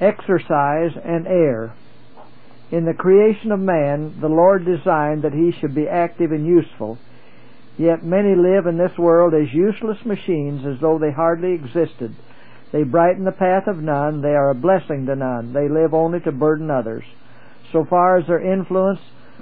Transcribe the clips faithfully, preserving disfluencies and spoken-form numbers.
Exercise and air. In the creation of man, the Lord designed that he should be active and useful. Yet many live in this world as useless machines, as though they hardly existed. They brighten the path of none. They are a blessing to none. They live only to burden others. So far as their influence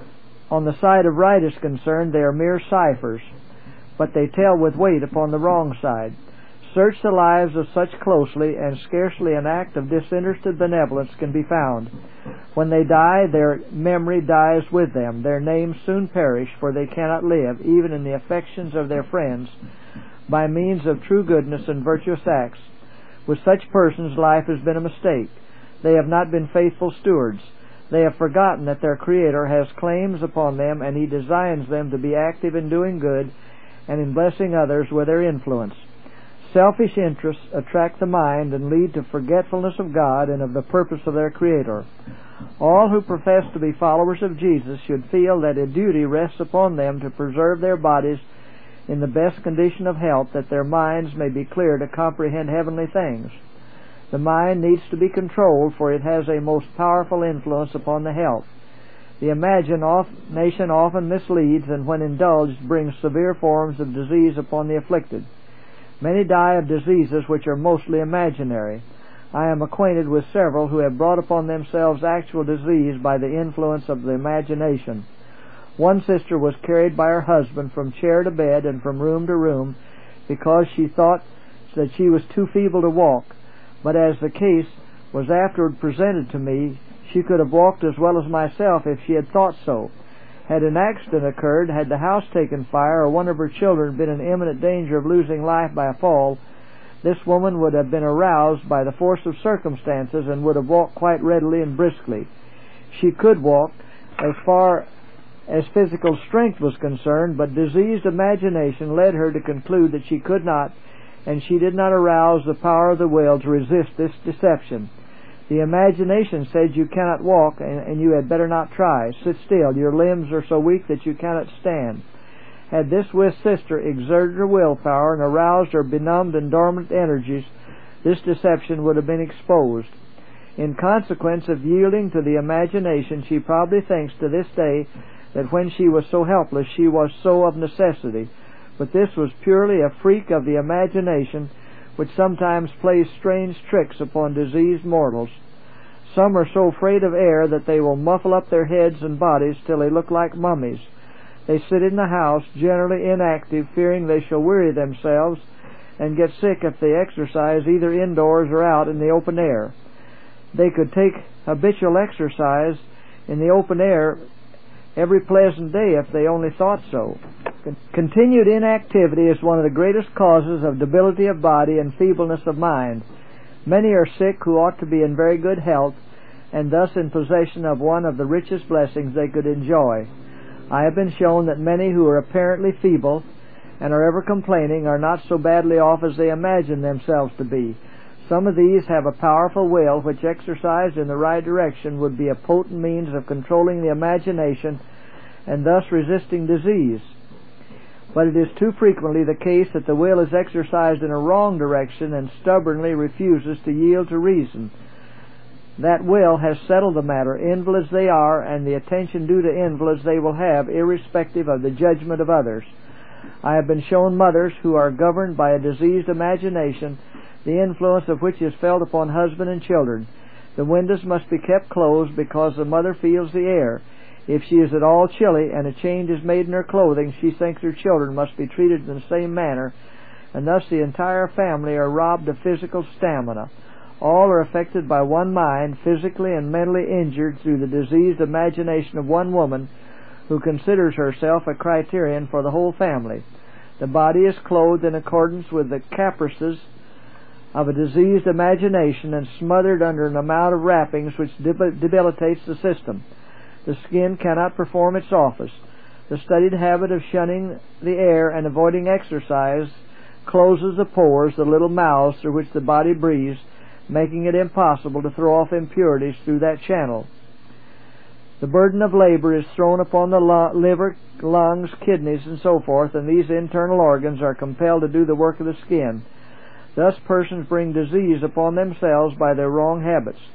on the side of right is concerned, they are mere ciphers, but they tell with weight upon the wrong side. Search the lives of such closely, and scarcely an act of disinterested benevolence can be found. When they die, their memory dies with them. Their names soon perish, for they cannot live, even in the affections of their friends, by means of true goodness and virtuous acts. With such persons, life has been a mistake. They have not been faithful stewards. They have forgotten that their Creator has claims upon them, and He designs them to be active in doing good and in blessing others with their influence. Selfish interests attract the mind and lead to forgetfulness of God and of the purpose of their Creator. All who profess to be followers of Jesus should feel that a duty rests upon them to preserve their bodies in the best condition of health, that their minds may be clear to comprehend heavenly things. The mind needs to be controlled, for it has a most powerful influence upon the health. The imagination often misleads, and when indulged brings severe forms of disease upon the afflicted. Many die of diseases which are mostly imaginary. I am acquainted with several who have brought upon themselves actual disease by the influence of the imagination. One sister was carried by her husband from chair to bed and from room to room because she thought that she was too feeble to walk. But as the case was afterward presented to me, she could have walked as well as myself if she had thought so. Had an accident occurred, had the house taken fire, or one of her children been in imminent danger of losing life by a fall, this woman would have been aroused by the force of circumstances and would have walked quite readily and briskly. She could walk as far as physical strength was concerned, but diseased imagination led her to conclude that she could not, and she did not arouse the power of the will to resist this deception. The imagination said you cannot walk, and, and you had better not try. Sit still. Your limbs are so weak that you cannot stand. Had this with sister exerted her willpower and aroused her benumbed and dormant energies, this deception would have been exposed. In consequence of yielding to the imagination, she probably thinks to this day that when she was so helpless, she was so of necessity. But this was purely a freak of the imagination, which sometimes plays strange tricks upon diseased mortals. Some are so afraid of air that they will muffle up their heads and bodies till they look like mummies. They sit in the house, generally inactive, fearing they shall weary themselves and get sick if they exercise either indoors or out in the open air. They could take habitual exercise in the open air every pleasant day if they only thought so. Continued inactivity is one of the greatest causes of debility of body and feebleness of mind. Many are sick who ought to be in very good health, and thus in possession of one of the richest blessings they could enjoy. I have been shown that many who are apparently feeble and are ever complaining are not so badly off as they imagine themselves to be. Some of these have a powerful will which, exercised in the right direction, would be a potent means of controlling the imagination and thus resisting disease. But it is too frequently the case that the will is exercised in a wrong direction and stubbornly refuses to yield to reason. That will has settled the matter, invalids they are, and the attention due to invalids they will have, irrespective of the judgment of others. I have been shown mothers who are governed by a diseased imagination, the influence of which is felt upon husband and children. The windows must be kept closed because the mother feels the air. If she is at all chilly and a change is made in her clothing, she thinks her children must be treated in the same manner, and thus the entire family are robbed of physical stamina. All are affected by one mind, physically and mentally injured through the diseased imagination of one woman who considers herself a criterion for the whole family. The body is clothed in accordance with the caprices of a diseased imagination and smothered under an amount of wrappings which debilitates the system. The skin cannot perform its office. The studied habit of shunning the air and avoiding exercise closes the pores, the little mouths through which the body breathes, making it impossible to throw off impurities through that channel. The burden of labor is thrown upon the liver, lungs, kidneys, and so forth, and these internal organs are compelled to do the work of the skin. Thus persons bring disease upon themselves by their wrong habits.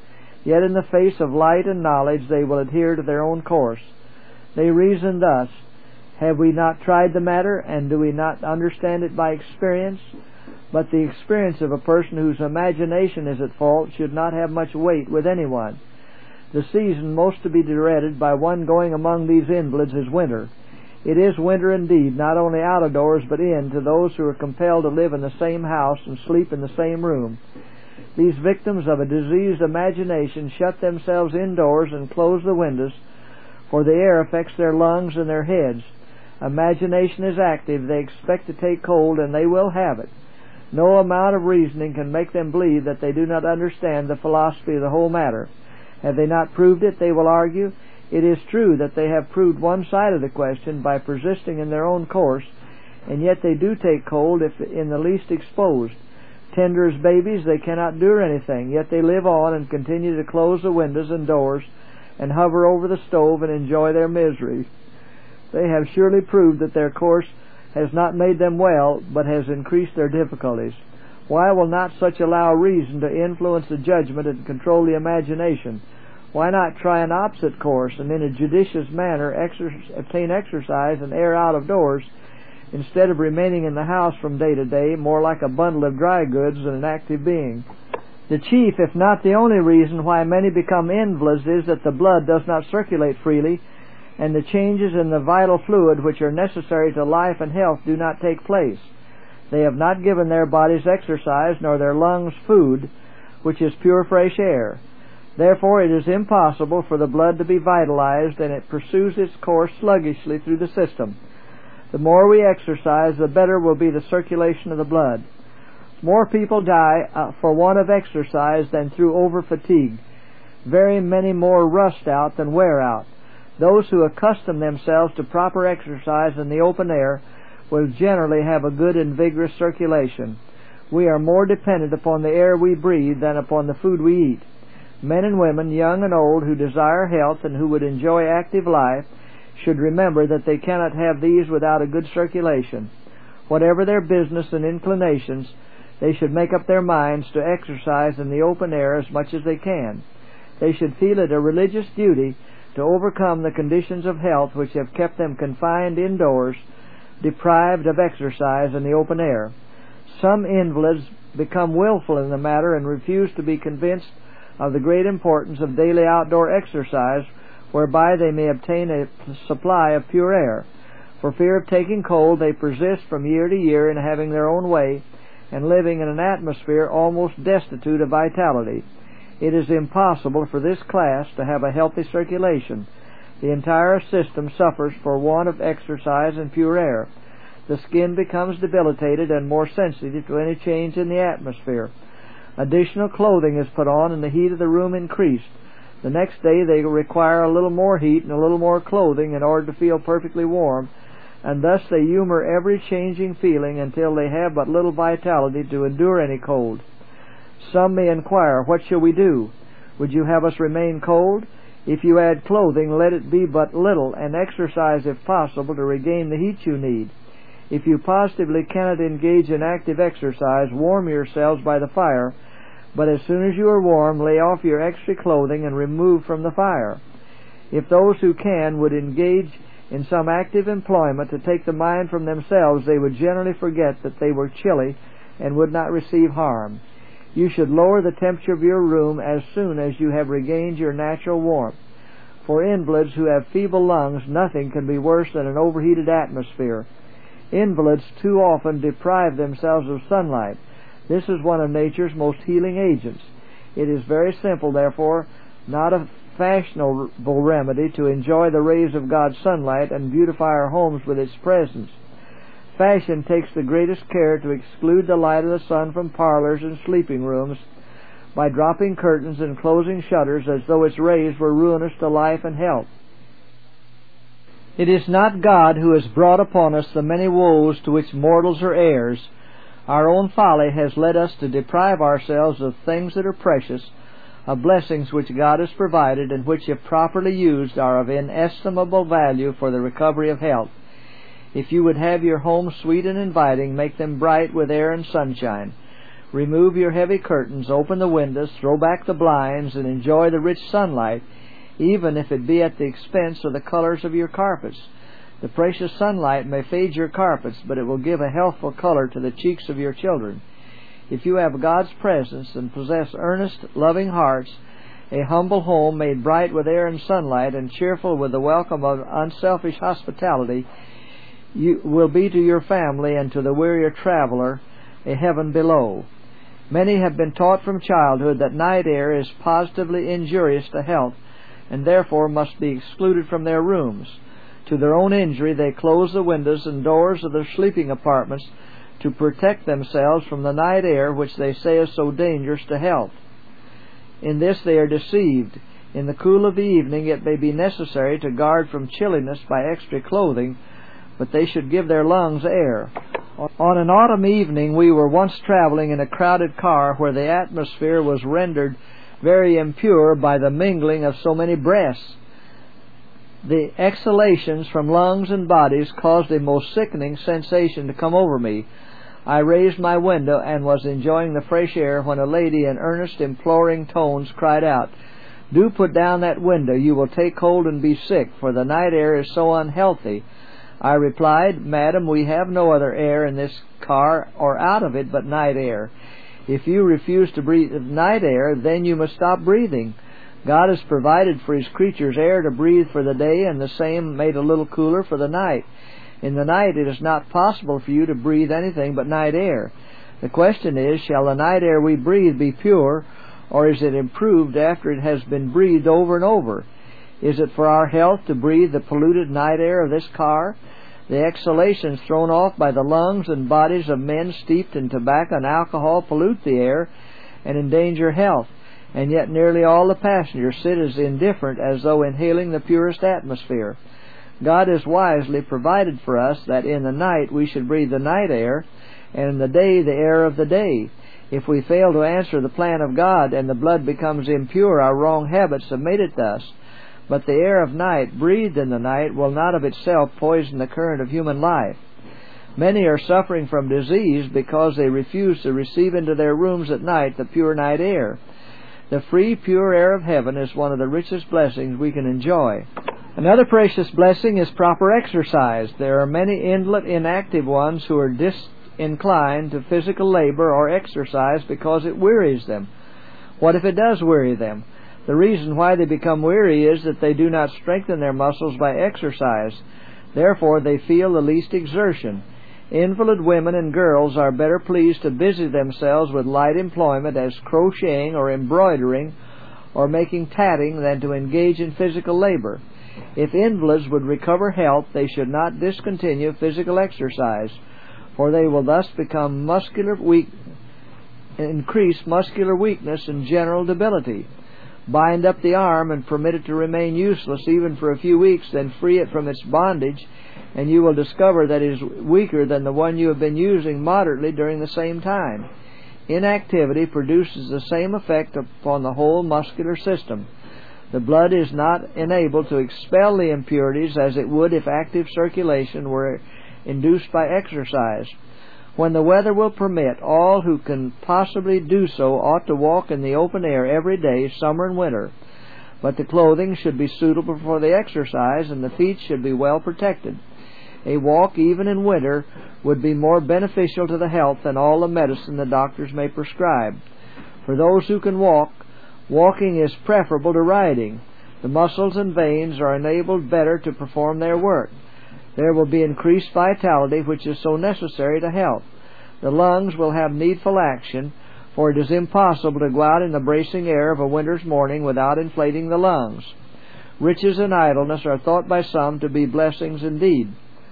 Yet in the face of light and knowledge they will adhere to their own course. They reason thus: have we not tried the matter, and do we not understand it by experience? But the experience of a person whose imagination is at fault should not have much weight with anyone. The season most to be dreaded by one going among these invalids is winter. It is winter indeed, not only out of doors but in, to those who are compelled to live in the same house and sleep in the same room. These victims of a diseased imagination shut themselves indoors and close the windows, for the air affects their lungs and their heads. Imagination is active. They expect to take cold, and they will have it. No amount of reasoning can make them believe that they do not understand the philosophy of the whole matter. Have they not proved it, they will argue. It is true that they have proved one side of the question by persisting in their own course, and yet they do take cold if in the least exposed. Tender as babies, they cannot do anything, yet they live on and continue to close the windows and doors and hover over the stove and enjoy their misery. They have surely proved that their course has not made them well, but has increased their difficulties. Why will not such allow reason to influence the judgment and control the imagination? Why not try an opposite course, and in a judicious manner exer- obtain exercise and air out of doors, instead of remaining in the house from day to day, more like a bundle of dry goods than an active being? The chief, if not the only reason why many become invalids is that the blood does not circulate freely, and the changes in the vital fluid which are necessary to life and health do not take place. They have not given their bodies exercise, nor their lungs food, which is pure fresh air. Therefore it is impossible for the blood to be vitalized, and it pursues its course sluggishly through the system. The more we exercise, the better will be the circulation of the blood. More people die uh, for want of exercise than through over-fatigue. Very many more rust out than wear out. Those who accustom themselves to proper exercise in the open air will generally have a good and vigorous circulation. We are more dependent upon the air we breathe than upon the food we eat. Men and women, young and old, who desire health and who would enjoy active life should remember that they cannot have these without a good circulation. Whatever their business and inclinations, they should make up their minds to exercise in the open air as much as they can. They should feel it a religious duty to overcome the conditions of health which have kept them confined indoors, deprived of exercise in the open air. Some invalids become willful in the matter and refuse to be convinced of the great importance of daily outdoor exercise, whereby they may obtain a supply of pure air. For fear of taking cold, they persist from year to year in having their own way and living in an atmosphere almost destitute of vitality. It is impossible for this class to have a healthy circulation. The entire system suffers for want of exercise and pure air. The skin becomes debilitated and more sensitive to any change in the atmosphere. Additional clothing is put on and the heat of the room increased. The next day they require a little more heat and a little more clothing in order to feel perfectly warm, and thus they humor every changing feeling until they have but little vitality to endure any cold. Some may inquire, what shall we do? Would you have us remain cold? If you add clothing, let it be but little, and exercise if possible to regain the heat you need. If you positively cannot engage in active exercise, warm yourselves by the fire, but as soon as you are warm, lay off your extra clothing and remove from the fire. If those who can would engage in some active employment to take the mind from themselves, they would generally forget that they were chilly and would not receive harm. You should lower the temperature of your room as soon as you have regained your natural warmth. For invalids who have feeble lungs, nothing can be worse than an overheated atmosphere. Invalids too often deprive themselves of sunlight. This is one of nature's most healing agents. It is very simple, therefore, not a fashionable remedy to enjoy the rays of God's sunlight and beautify our homes with its presence. Fashion takes the greatest care to exclude the light of the sun from parlors and sleeping rooms by dropping curtains and closing shutters as though its rays were ruinous to life and health. It is not God who has brought upon us the many woes to which mortals are heirs. Our own folly has led us to deprive ourselves of things that are precious, of blessings which God has provided, and which, if properly used, are of inestimable value for the recovery of health. If you would have your homes sweet and inviting, make them bright with air and sunshine. Remove your heavy curtains, open the windows, throw back the blinds, and enjoy the rich sunlight, even if it be at the expense of the colors of your carpets. The precious sunlight may fade your carpets, but it will give a healthful color to the cheeks of your children. If you have God's presence and possess earnest, loving hearts, a humble home made bright with air and sunlight and cheerful with the welcome of unselfish hospitality, you will be to your family and to the wearier traveler a heaven below. Many have been taught from childhood that night air is positively injurious to health and therefore must be excluded from their rooms. To their own injury, they close the windows and doors of their sleeping apartments to protect themselves from the night air which they say is so dangerous to health. In this they are deceived. In the cool of the evening it may be necessary to guard from chilliness by extra clothing, but they should give their lungs air. On an autumn evening we were once traveling in a crowded car where the atmosphere was rendered very impure by the mingling of so many breaths. The exhalations from lungs and bodies caused a most sickening sensation to come over me. I raised my window and was enjoying the fresh air when a lady in earnest, imploring tones cried out, "Do put down that window. You will take cold and be sick, for the night air is so unhealthy." I replied, "Madam, we have no other air in this car or out of it but night air. If you refuse to breathe night air, then you must stop breathing. God has provided for His creatures air to breathe for the day, and the same made a little cooler for the night. In the night it is not possible for you to breathe anything but night air. The question is, shall the night air we breathe be pure, or is it improved after it has been breathed over and over? Is it for our health to breathe the polluted night air of this car? The exhalations thrown off by the lungs and bodies of men steeped in tobacco and alcohol pollute the air and endanger health, and yet nearly all the passengers sit as indifferent as though inhaling the purest atmosphere. God has wisely provided for us that in the night we should breathe the night air, and in the day the air of the day. If we fail to answer the plan of God and the blood becomes impure, our wrong habits have made it thus. But the air of night, breathed in the night, will not of itself poison the current of human life. Many are suffering from disease because they refuse to receive into their rooms at night the pure night air. The free, pure air of heaven is one of the richest blessings we can enjoy. Another precious blessing is proper exercise. There are many indolent, inactive ones who are disinclined to physical labor or exercise because it wearies them. What if it does weary them? The reason why they become weary is that they do not strengthen their muscles by exercise. Therefore, they feel the least exertion. Invalid women and girls are better pleased to busy themselves with light employment as crocheting or embroidering or making tatting than to engage in physical labor. If invalids would recover health, they should not discontinue physical exercise, for they will thus become muscular weak, increase muscular weakness and general debility. Bind up the arm and permit it to remain useless even for a few weeks, then free it from its bondage, and you will discover that it is weaker than the one you have been using moderately during the same time. Inactivity produces the same effect upon the whole muscular system. The blood is not enabled to expel the impurities as it would if active circulation were induced by exercise. When the weather will permit, all who can possibly do so ought to walk in the open air every day, summer and winter. But the clothing should be suitable for the exercise, and the feet should be well protected. A walk, even in winter, would be more beneficial to the health than all the medicine the doctors may prescribe. For those who can walk, walking is preferable to riding. The muscles and veins are enabled better to perform their work. There will be increased vitality, which is so necessary to health. The lungs will have needful action, for it is impossible to go out in the bracing air of a winter's morning without inflating the lungs. Riches and idleness are thought by some to be blessings indeed.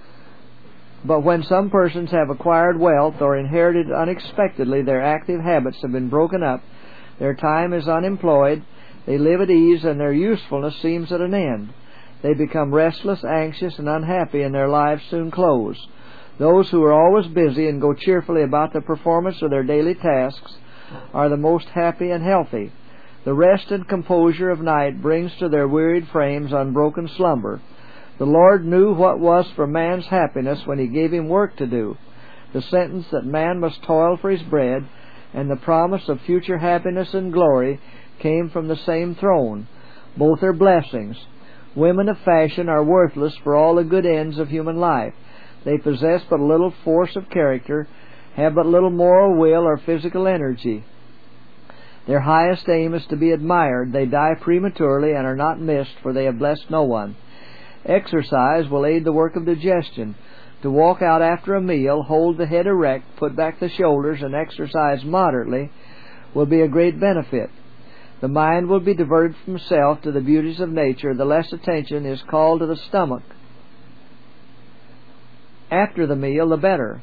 But when some persons have acquired wealth or inherited unexpectedly, their active habits have been broken up, their time is unemployed, they live at ease, and their usefulness seems at an end. They become restless, anxious, and unhappy, and their lives soon close. Those who are always busy and go cheerfully about the performance of their daily tasks are the most happy and healthy. The rest and composure of night brings to their wearied frames unbroken slumber. The Lord knew what was for man's happiness when He gave him work to do. The sentence that man must toil for his bread and the promise of future happiness and glory came from the same throne. Both are blessings. Women of fashion are worthless for all the good ends of human life. They possess but little force of character, have but little moral will or physical energy. Their highest aim is to be admired. They die prematurely and are not missed, for they have blessed no one. Exercise will aid the work of digestion. To walk out after a meal, hold the head erect, put back the shoulders, and exercise moderately will be a great benefit. The mind will be diverted from self to the beauties of nature. The less attention is called to the stomach after the meal, the better.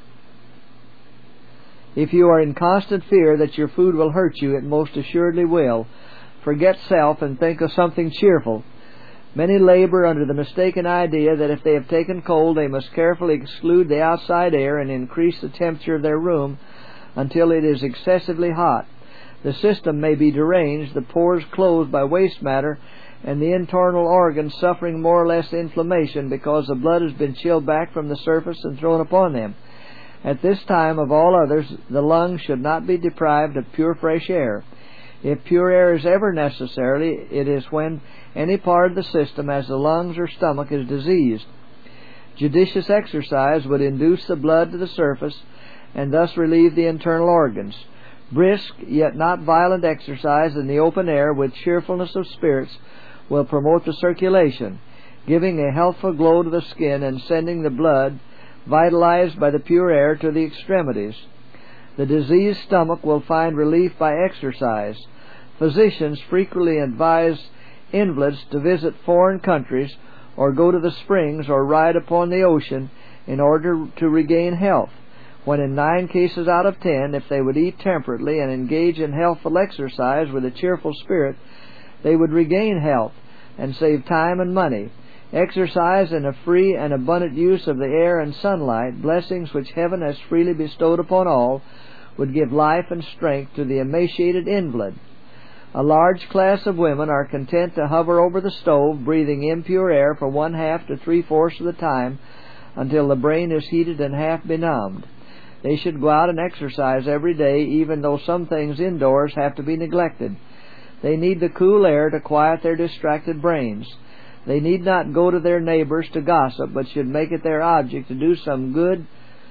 If you are in constant fear that your food will hurt you, it most assuredly will. Forget self and think of something cheerful. Many labor under the mistaken idea that if they have taken cold, they must carefully exclude the outside air and increase the temperature of their room until it is excessively hot. The system may be deranged, the pores closed by waste matter, and the internal organs suffering more or less inflammation because the blood has been chilled back from the surface and thrown upon them. At this time of all others, the lungs should not be deprived of pure fresh air. If pure air is ever necessary, it is when any part of the system, as the lungs or stomach, is diseased. Judicious exercise would induce the blood to the surface and thus relieve the internal organs. Brisk, yet not violent exercise in the open air with cheerfulness of spirits will promote the circulation, giving a healthful glow to the skin and sending the blood, vitalized by the pure air, to the extremities. The diseased stomach will find relief by exercise. Physicians frequently advise invalids to visit foreign countries or go to the springs or ride upon the ocean in order to regain health, when in nine cases out of ten, if they would eat temperately and engage in healthful exercise with a cheerful spirit, they would regain health and save time and money. Exercise and a free and abundant use of the air and sunlight, blessings which heaven has freely bestowed upon all, would give life and strength to the emaciated invalid. A large class of women are content to hover over the stove, breathing impure air for one half to three-fourths of the time until the brain is heated and half benumbed. They should go out and exercise every day, even though some things indoors have to be neglected. They need the cool air to quiet their distracted brains. They need not go to their neighbors to gossip, but should make it their object to do some good,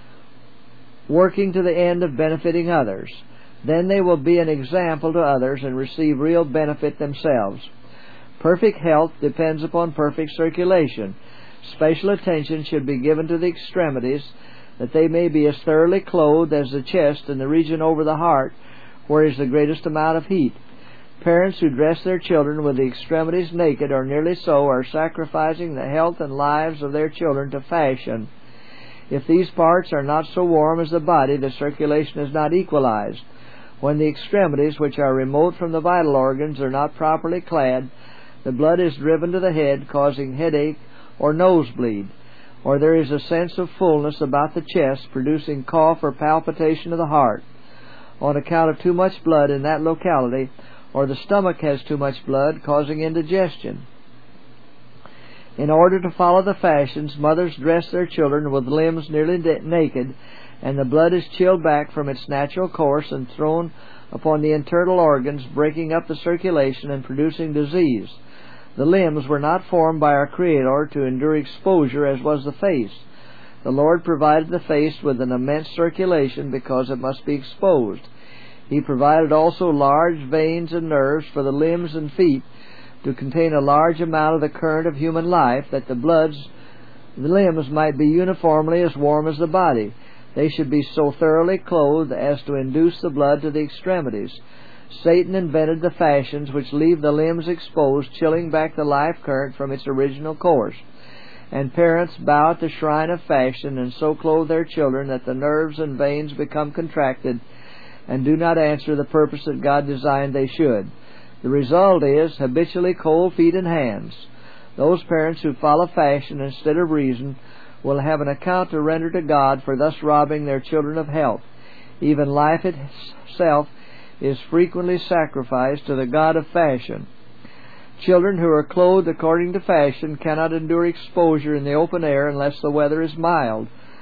working to the end of benefiting others. Then they will be an example to others and receive real benefit themselves. Perfect health depends upon perfect circulation. Special attention should be given to the extremities, that they may be as thoroughly clothed as the chest and the region over the heart, where is the greatest amount of heat. Parents who dress their children with the extremities naked, or nearly so, are sacrificing the health and lives of their children to fashion. If these parts are not so warm as the body, the circulation is not equalized. When the extremities, which are remote from the vital organs, are not properly clad, the blood is driven to the head, causing headache or nosebleed, or there is a sense of fullness about the chest, producing cough or palpitation of the heart, on account of too much blood in that locality, or the stomach has too much blood, causing indigestion. In order to follow the fashions, mothers dress their children with limbs nearly naked, and the blood is chilled back from its natural course and thrown upon the internal organs, breaking up the circulation and producing disease. The limbs were not formed by our Creator to endure exposure as was the face. The Lord provided the face with an immense circulation because it must be exposed. He provided also large veins and nerves for the limbs and feet to contain a large amount of the current of human life, that the bloods, the limbs might be uniformly as warm as the body. They should be so thoroughly clothed as to induce the blood to the extremities. Satan invented the fashions which leave the limbs exposed, chilling back the life current from its original course. And parents bow at the shrine of fashion and so clothe their children that the nerves and veins become contracted and do not answer the purpose that God designed they should. The result is habitually cold feet and hands. Those parents who follow fashion instead of reason will have an account to render to God for thus robbing their children of health. Even life itself is frequently sacrificed to the god of fashion. Children who are clothed according to fashion cannot endure exposure in the open air unless the weather is mild.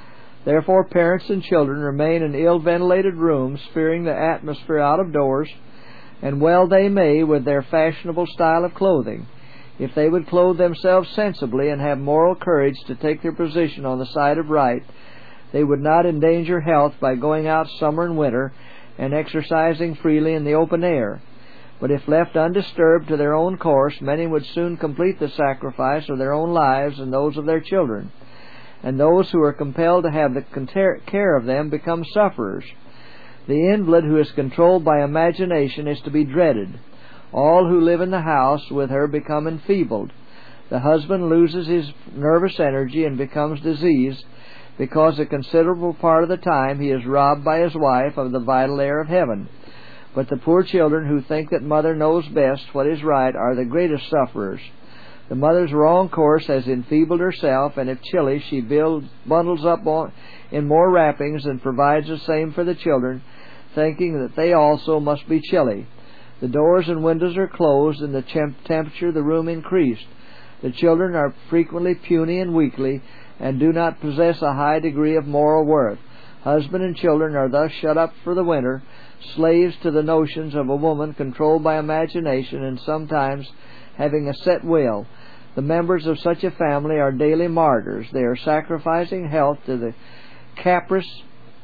Therefore parents and children remain in ill-ventilated rooms, fearing the atmosphere out of doors, and well they may with their fashionable style of clothing. If they would clothe themselves sensibly and have moral courage to take their position on the side of right, they would not endanger health by going out summer and winter and exercising freely in the open air. But if left undisturbed to their own course, many would soon complete the sacrifice of their own lives and those of their children. And those who are compelled to have the care of them become sufferers. The invalid who is controlled by imagination is to be dreaded. All who live in the house with her become enfeebled. The husband loses his nervous energy and becomes diseased, because a considerable part of the time he is robbed by his wife of the vital air of heaven. But the poor children who think that mother knows best what is right are the greatest sufferers. The mother's wrong course has enfeebled herself, and if chilly, she builds, bundles up on, in more wrappings and provides the same for the children, thinking that they also must be chilly. The doors and windows are closed, and the temp- temperature of the room increased. The children are frequently puny and weakly, and do not possess a high degree of moral worth. Husband and children are thus shut up for the winter, slaves to the notions of a woman, controlled by imagination, and sometimes having a set will. The members of such a family are daily martyrs. They are sacrificing health to the caprice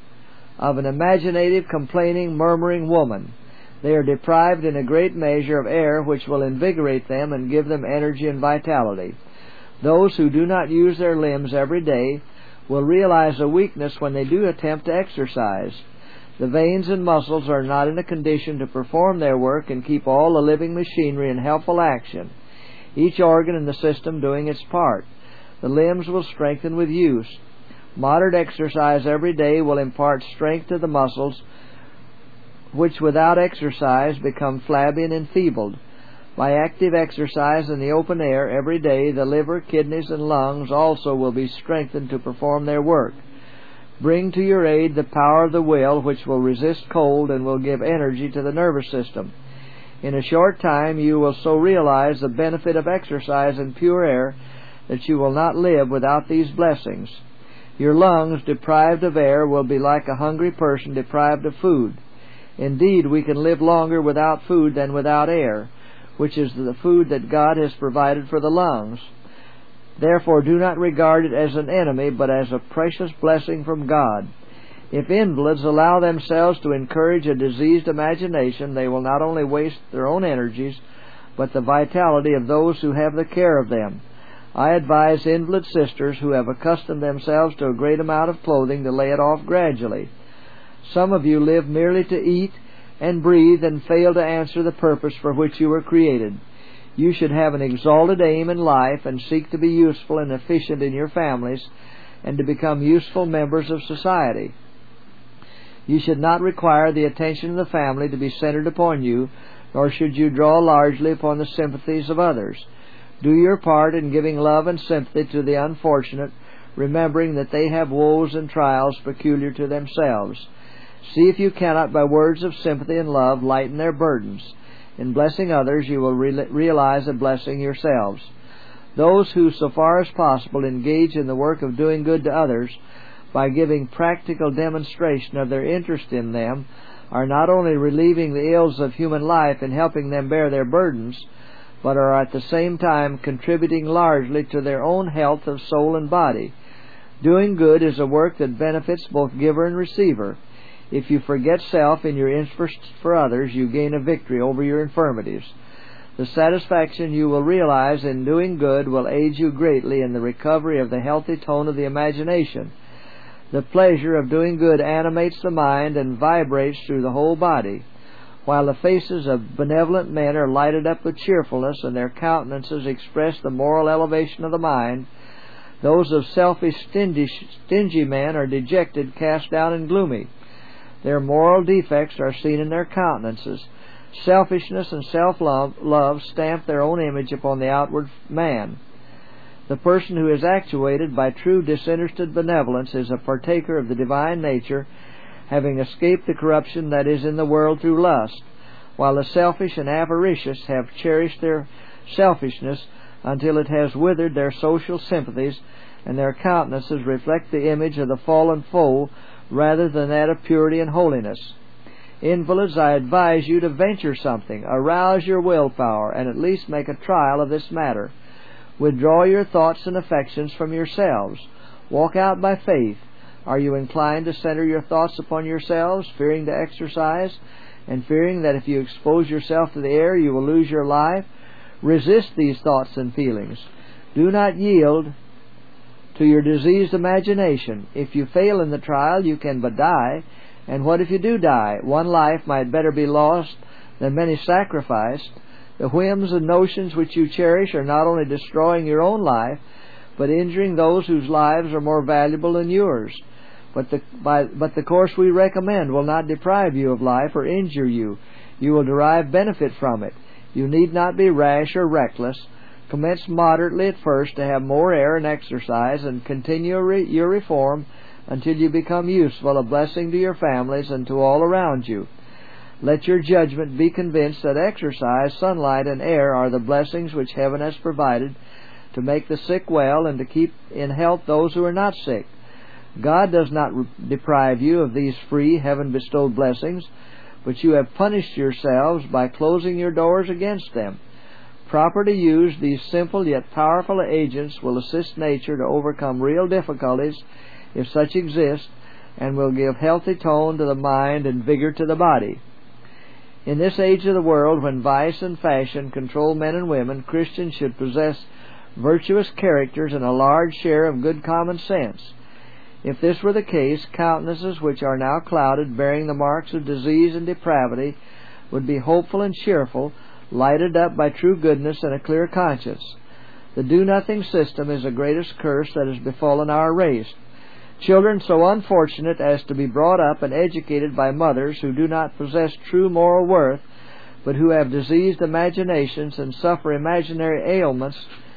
of an imaginative, complaining, murmuring woman. They are deprived in a great measure of air which will invigorate them and give them energy and vitality. Those who do not use their limbs every day will realize a weakness when they do attempt to exercise. The veins and muscles are not in a condition to perform their work and keep all the living machinery in helpful action, each organ in the system doing its part. The limbs will strengthen with use. Moderate exercise every day will impart strength to the muscles, which without exercise become flabby and enfeebled. By active exercise in the open air every day, the liver, kidneys, and lungs also will be strengthened to perform their work. Bring to your aid the power of the will, which will resist cold and will give energy to the nervous system. In a short time you will so realize the benefit of exercise in pure air that you will not live without these blessings. Your lungs, deprived of air, will be like a hungry person deprived of food. Indeed, we can live longer without food than without air, which is the food that God has provided for the lungs. Therefore, do not regard it as an enemy, but as a precious blessing from God. If invalids allow themselves to encourage a diseased imagination, they will not only waste their own energies, but the vitality of those who have the care of them. I advise invalid sisters who have accustomed themselves to a great amount of clothing to lay it off gradually. Some of you live merely to eat and breathe and fail to answer the purpose for which you were created. You should have an exalted aim in life and seek to be useful and efficient in your families and to become useful members of society. You should not require the attention of the family to be centered upon you, nor should you draw largely upon the sympathies of others. Do your part in giving love and sympathy to the unfortunate, remembering that they have woes and trials peculiar to themselves. See if you cannot, by words of sympathy and love, lighten their burdens. In blessing others, you will re- realize a blessing yourselves. Those who, so far as possible, engage in the work of doing good to others by giving practical demonstration of their interest in them are not only relieving the ills of human life and helping them bear their burdens, but are at the same time contributing largely to their own health of soul and body. Doing good is a work that benefits both giver and receiver. If you forget self in your interest for others, you gain a victory over your infirmities. The satisfaction you will realize in doing good will aid you greatly in the recovery of the healthy tone of the imagination. The pleasure of doing good animates the mind and vibrates through the whole body. While the faces of benevolent men are lighted up with cheerfulness and their countenances express the moral elevation of the mind, those of selfish, stingy, stingy men are dejected, cast down, and gloomy. Their moral defects are seen in their countenances. Selfishness and self-love stamp their own image upon the outward man. The person who is actuated by true disinterested benevolence is a partaker of the divine nature, having escaped the corruption that is in the world through lust, while the selfish and avaricious have cherished their selfishness until it has withered their social sympathies. and their countenances reflect the image of the fallen foe rather than that of purity and holiness. Invalids, I advise you to venture something, arouse your willpower, and at least make a trial of this matter. Withdraw your thoughts and affections from yourselves. Walk out by faith. Are you inclined to center your thoughts upon yourselves, fearing to exercise, and fearing that if you expose yourself to the air you will lose your life? Resist these thoughts and feelings. Do not yield to your diseased imagination. If you fail in the trial, you can but die. And what if you do die? One life might better be lost than many sacrificed. The whims and notions which you cherish are not only destroying your own life, but injuring those whose lives are more valuable than yours. But the, by, but the course we recommend will not deprive you of life or injure you. You will derive benefit from it. You need not be rash or reckless. Commence moderately at first to have more air and exercise, and continue re- your reform until you become useful, a blessing to your families and to all around you. Let your judgment be convinced that exercise, sunlight, and air are the blessings which heaven has provided to make the sick well and to keep in health those who are not sick. God does not re- deprive you of these free, heaven-bestowed blessings, but you have punished yourselves by closing your doors against them. Properly used, these simple yet powerful agents will assist nature to overcome real difficulties, if such exist, and will give healthy tone to the mind and vigor to the body. In this age of the world, when vice and fashion control men and women, Christians should possess virtuous characters and a large share of good common sense. If this were the case, countenances which are now clouded, bearing the marks of disease and depravity, would be hopeful and cheerful, lighted up by true goodness and a clear conscience. The do-nothing system is the greatest curse that has befallen our race. Children so unfortunate as to be brought up and educated by mothers who do not possess true moral worth, but who have diseased imaginations and suffer imaginary ailments,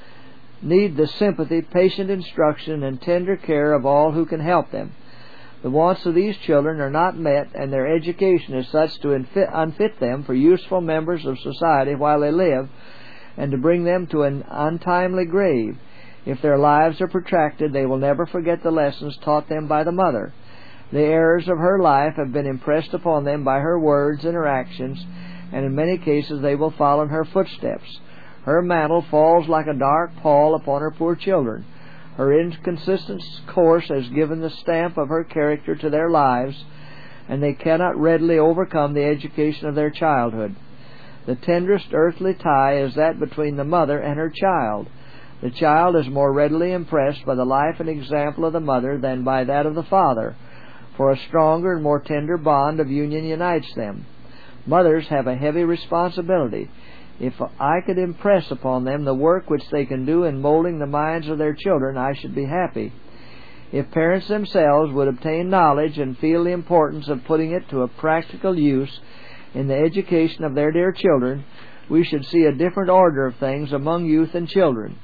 need the sympathy, patient instruction, and tender care of all who can help them. The wants of these children are not met, and their education is such to unfit, unfit them for useful members of society while they live, and to bring them to an untimely grave. If their lives are protracted, they will never forget the lessons taught them by the mother. The errors of her life have been impressed upon them by her words and her actions, and in many cases they will follow in her footsteps. Her mantle falls like a dark pall upon her poor children. Her inconsistent course has given the stamp of her character to their lives, and they cannot readily overcome the education of their childhood. The tenderest earthly tie is that between the mother and her child. The child is more readily impressed by the life and example of the mother than by that of the father, for a stronger and more tender bond of union unites them. Mothers have a heavy responsibility. If I could impress upon them the work which they can do in molding the minds of their children, I should be happy. If parents themselves would obtain knowledge and feel the importance of putting it to a practical use in the education of their dear children, we should see a different order of things among youth and children.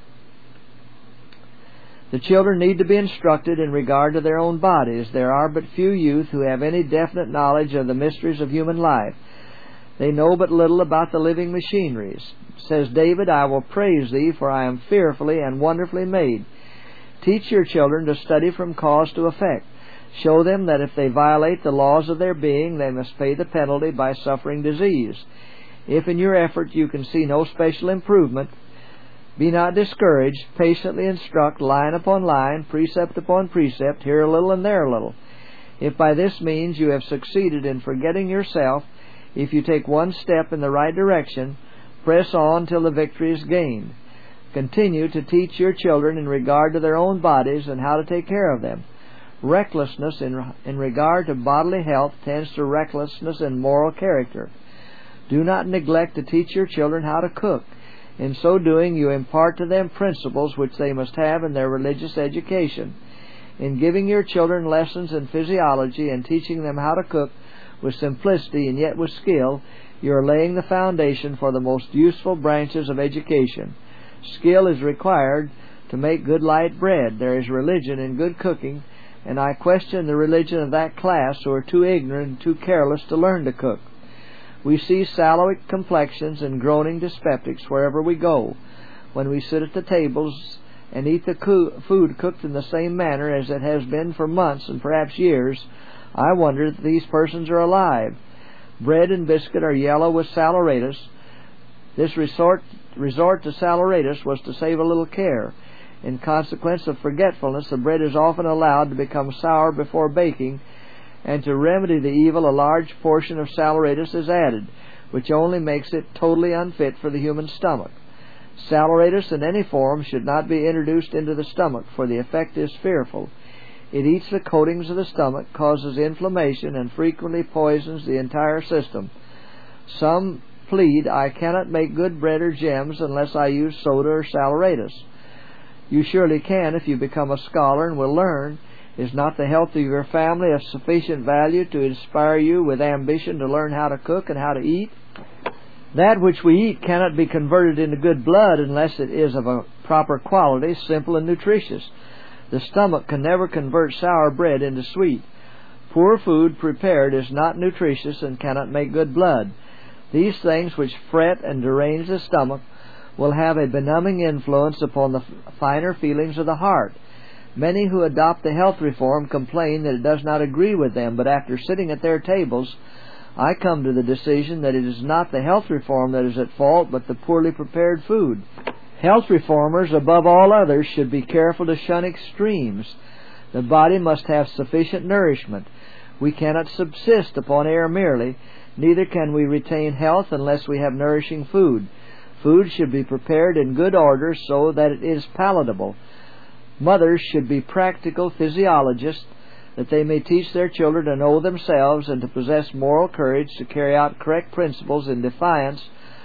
The children need to be instructed in regard to their own bodies. There are but few youth who have any definite knowledge of the mysteries of human life. They know but little about the living machineries. Says David, I will praise thee, for I am fearfully and wonderfully made. Teach your children to study from cause to effect. Show them that if they violate the laws of their being, they must pay the penalty by suffering disease. If in your effort you can see no special improvement, be not discouraged. Patiently instruct, line upon line, precept upon precept, here a little and there a little. If by this means you have succeeded in forgetting yourself, if you take one step in the right direction, press on till the victory is gained. Continue to teach your children in regard to their own bodies and how to take care of them. Recklessness in, in regard to bodily health tends to recklessness in moral character. Do not neglect to teach your children how to cook. In so doing, you impart to them principles which they must have in their religious education. In giving your children lessons in physiology and teaching them how to cook with simplicity and yet with skill, you are laying the foundation for the most useful branches of education. Skill is required to make good light bread. There is religion in good cooking, and I question the religion of that class who are too ignorant and too careless to learn to cook. We see sallow complexions and groaning dyspeptics wherever we go. When we sit at the tables and eat the co- food cooked in the same manner as it has been for months and perhaps years, I wonder that these persons are alive. Bread and biscuit are yellow with saleratus. This resort, resort to saleratus was to save a little care. In consequence of forgetfulness, the bread is often allowed to become sour before baking, and to remedy the evil, a large portion of saleratus is added, which only makes it totally unfit for the human stomach. Saleratus in any form should not be introduced into the stomach, for the effect is fearful. It eats the coatings of the stomach, causes inflammation, and frequently poisons the entire system. Some plead, I cannot make good bread or gems unless I use soda or saleratus. You surely can if you become a scholar and will learn. Is not the health of your family of sufficient value to inspire you with ambition to learn how to cook and how to eat? That which we eat cannot be converted into good blood unless it is of a proper quality, simple and nutritious. The stomach can never convert sour bread into sweet. Poor food prepared is not nutritious and cannot make good blood. These things which fret and derange the stomach will have a benumbing influence upon the finer feelings of the heart. Many who adopt the health reform complain that it does not agree with them, but after sitting at their tables, I come to the decision that it is not the health reform that is at fault, but the poorly prepared food. Health reformers, above all others, should be careful to shun extremes. The body must have sufficient nourishment. We cannot subsist upon air merely, neither can we retain health unless we have nourishing food. Food should be prepared in good order so that it is palatable. Mothers should be practical physiologists, that they may teach their children to know themselves and to possess moral courage to carry out correct principles in defiance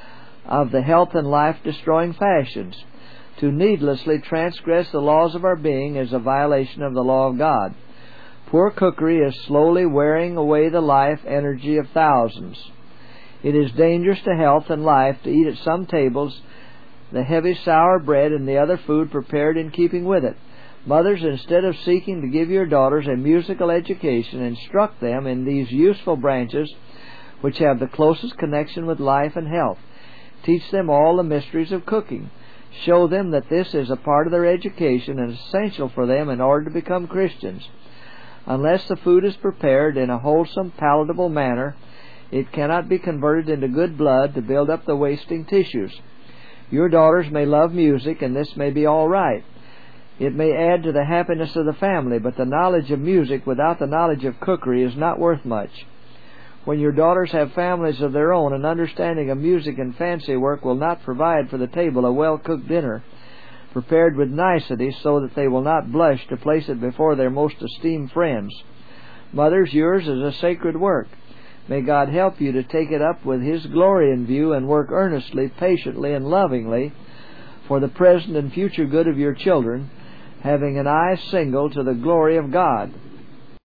of the health and life-destroying fashions. To needlessly transgress the laws of our being is a violation of the law of God. Poor cookery is slowly wearing away the life energy of thousands. It is dangerous to health and life to eat at some tables the heavy sour bread and the other food prepared in keeping with it. Mothers, instead of seeking to give your daughters a musical education, instruct them in these useful branches which have the closest connection with life and health. Teach them all the mysteries of cooking. Show them that this is a part of their education and essential for them in order to become Christians. Unless the food is prepared in a wholesome, palatable manner, it cannot be converted into good blood to build up the wasting tissues. Your daughters may love music, and this may be all right. It may add to the happiness of the family, but the knowledge of music without the knowledge of cookery is not worth much. When your daughters have families of their own, an understanding of music and fancy work will not provide for the table a well-cooked dinner, prepared with nicety so that they will not blush to place it before their most esteemed friends. Mothers, yours is a sacred work. May God help you to take it up with His glory in view and work earnestly, patiently, and lovingly for the present and future good of your children, having an eye single to the glory of God.